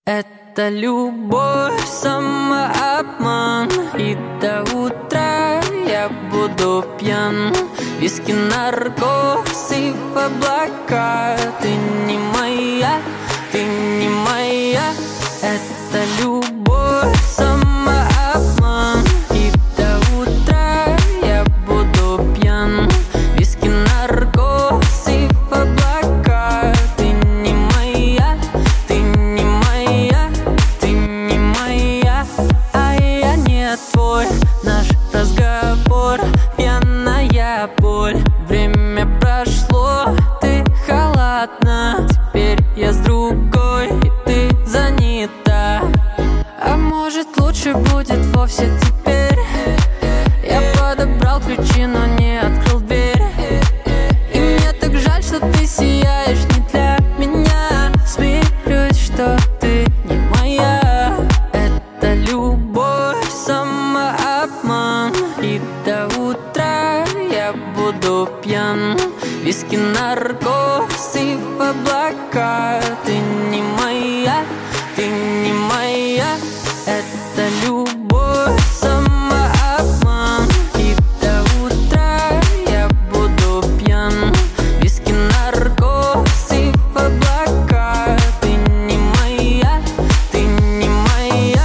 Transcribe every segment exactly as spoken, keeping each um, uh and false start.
Это любовь, самообман, и до утра я буду пьян. Виски, наркоз и в облака. Ты не моя, ты не моя. Это любовь, самообман, и до утра я буду пьян. Виски, наркоз и в облака. Ты не моя, ты не моя, ты не моя, а я не твой. Наш разговор — пьяная боль. Время прошло, ты халатна. Теперь я с другой, и ты занята. А может, лучше будет вовсе теперь? Я подобрал ключи, но не открыл дверь. И мне так жаль, что ты сияешь не для меня. Смирюсь, что ты не моя. Это любовь, самообман, и до утра я буду пьян. Виски, наркоз и в облака. Ты не моя, ты не моя. Это любовь, самообман, и до утра я буду пьян. Виски, наркоз и в облака. Ты не моя, ты не моя.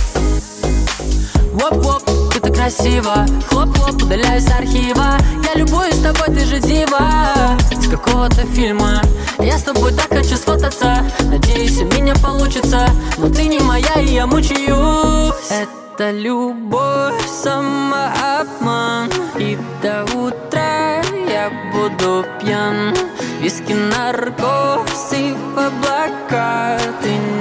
Воп-воп, ты так красиво. Хлоп-хлоп, удаляюсь с архива. Я любуюсь тобой, ты же дива с какого-то фильма. Я с тобой так хочу сфотаться. Надеюсь, у меня получится. Но ты не моя, и я мучаюсь. Это любовь, самообман, и до утра я буду пьян. Виски, наркоз и в облака. Ты